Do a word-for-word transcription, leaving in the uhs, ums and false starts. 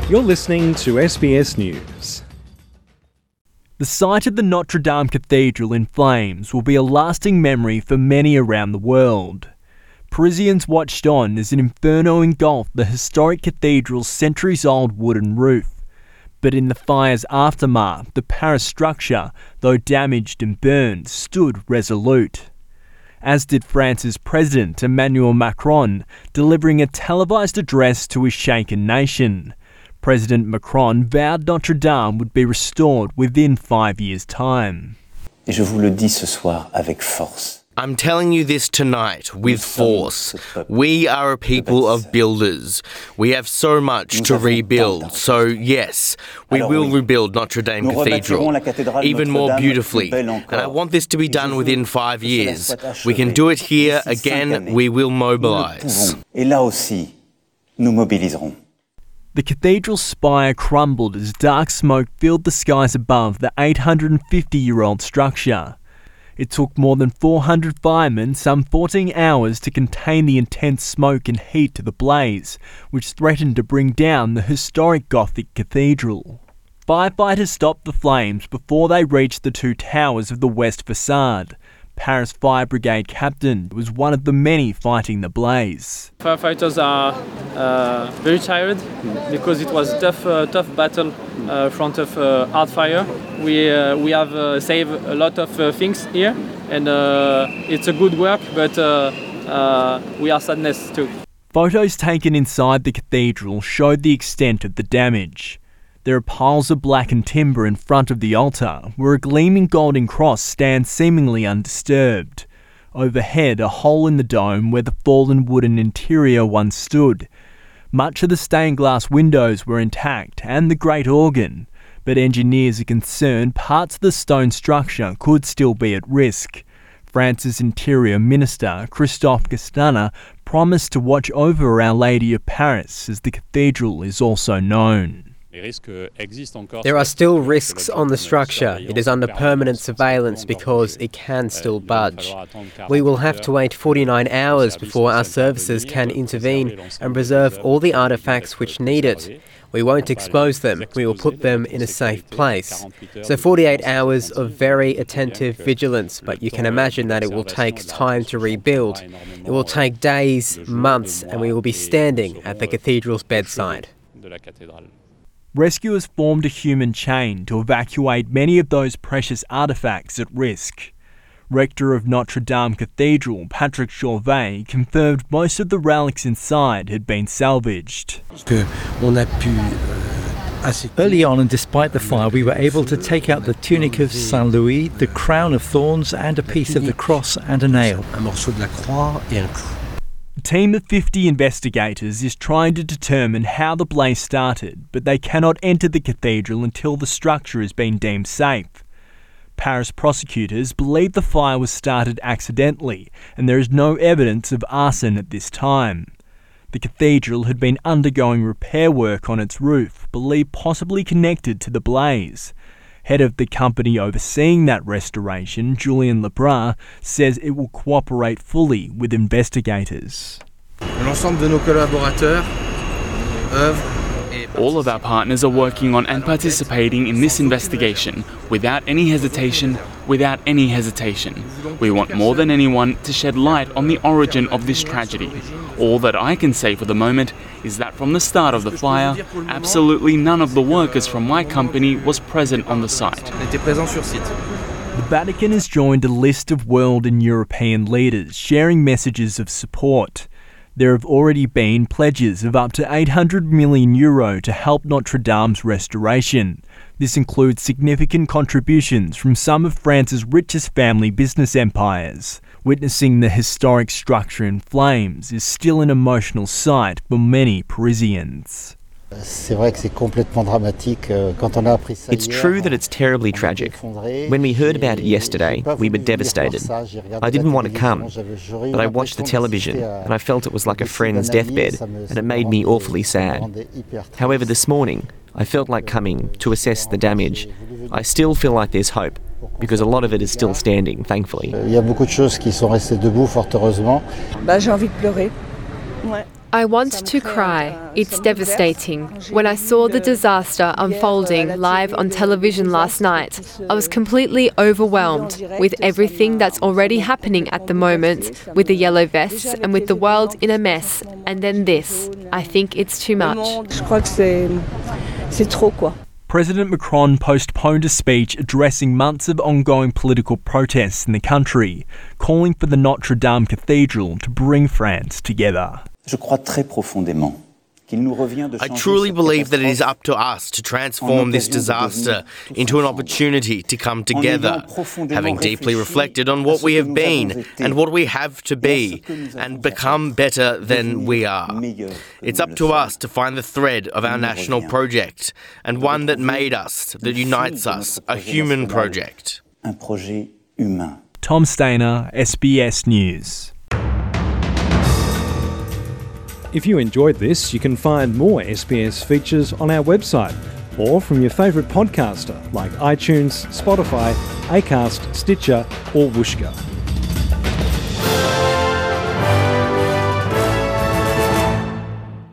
You're listening to S B S News. The sight of the Notre Dame Cathedral in flames will be a lasting memory for many around the world. Parisians watched on as an inferno engulfed the historic cathedral's centuries-old wooden roof. But in the fire's aftermath, the Paris structure, though damaged and burned, stood resolute. As did France's President Emmanuel Macron, delivering a televised address to his shaken nation. President Macron vowed Notre Dame would be restored within five years' time. Et je vous le dis ce soir avec force. I'm telling you this tonight with force. We are a people of builders. We have so much to rebuild. So yes, we will rebuild Notre Dame Cathedral even more beautifully. And I want this to be done within five years. We can do it here again. We will mobilise. Et là aussi, nous mobiliserons. The cathedral's spire crumbled as dark smoke filled the skies above the eight hundred fifty-year-old structure. It took more than four hundred firemen some fourteen hours to contain the intense smoke and heat to the blaze, which threatened to bring down the historic Gothic cathedral. Firefighters stopped the flames before they reached the two towers of the west facade. Paris Fire Brigade captain was one of the many fighting the blaze. Firefighters are uh, very tired because it was a tough, uh, tough battle uh, in front of uh, hard fire. We uh, we have uh, saved a lot of uh, things here, and uh, it's a good work, but uh, uh, we are sadness too. Photos taken inside the cathedral showed the extent of the damage. There are piles of blackened timber in front of the altar, where a gleaming golden cross stands seemingly undisturbed. Overhead, a hole in the dome where the fallen wooden interior once stood. Much of the stained glass windows were intact, and the great organ, but engineers are concerned parts of the stone structure could still be at risk. France's Interior Minister, Christophe Castaner, promised to watch over Our Lady of Paris, as the cathedral is also known. There are still risks on the structure. It is under permanent surveillance because it can still budge. We will have to wait forty-nine hours before our services can intervene and preserve all the artefacts which need it. We won't expose them, we will put them in a safe place. So forty-eight hours of very attentive vigilance, but you can imagine that it will take time to rebuild. It will take days, months, and we will be standing at the cathedral's bedside. Rescuers formed a human chain to evacuate many of those precious artefacts at risk. Rector of Notre Dame Cathedral, Patrick Chauvet, confirmed most of the relics inside had been salvaged. Early on, and despite the fire, we were able to take out the tunic of Saint Louis, the crown of thorns, and a piece of the cross and a nail. A team of fifty investigators is trying to determine how the blaze started, but they cannot enter the cathedral until the structure has been deemed safe. Paris prosecutors believe the fire was started accidentally, and there is no evidence of arson at this time. The cathedral had been undergoing repair work on its roof, believed possibly connected to the blaze. Head of the company overseeing that restoration, Julien Lebrun, says it will cooperate fully with investigators. All of our partners are working on and participating in this investigation without any hesitation, without any hesitation. We want more than anyone to shed light on the origin of this tragedy. All that I can say for the moment is that from the start of the fire, absolutely none of the workers from my company was present on the site. The Vatican has joined a list of world and European leaders sharing messages of support. There have already been pledges of up to eight hundred million euro to help Notre Dame's restoration. This includes significant contributions from some of France's richest family business empires. Witnessing the historic structure in flames is still an emotional sight for many Parisians. It's true that it's terribly tragic. When we heard about it yesterday, we were devastated. I didn't want to come, but I watched the television and I felt it was like a friend's deathbed, and it made me awfully sad. However, this morning, I felt like coming to assess the damage. I still feel like there's hope, because a lot of it is still standing, thankfully. I want to cry. It's devastating. When I saw the disaster unfolding live on television last night, I was completely overwhelmed with everything that's already happening at the moment, with the yellow vests and with the world in a mess. And then this. I think it's too much. President Macron postponed a speech addressing months of ongoing political protests in the country, calling for the Notre Dame Cathedral to bring France together. Je crois très profondément qu'il nous revient de I changer truly cette believe that it is catastrophe up to us to transform this disaster into an opportunity to come together, having deeply reflected on what we have been and what we have to be, and become better than we are. It's up to us to find the thread of our national project, and one that made us, that unites us, a human project. un projet humain. Tom Stainer, S B S News. If you enjoyed this, you can find more S B S features on our website or from your favourite podcaster like iTunes, Spotify, Acast, Stitcher or Whooshkaa.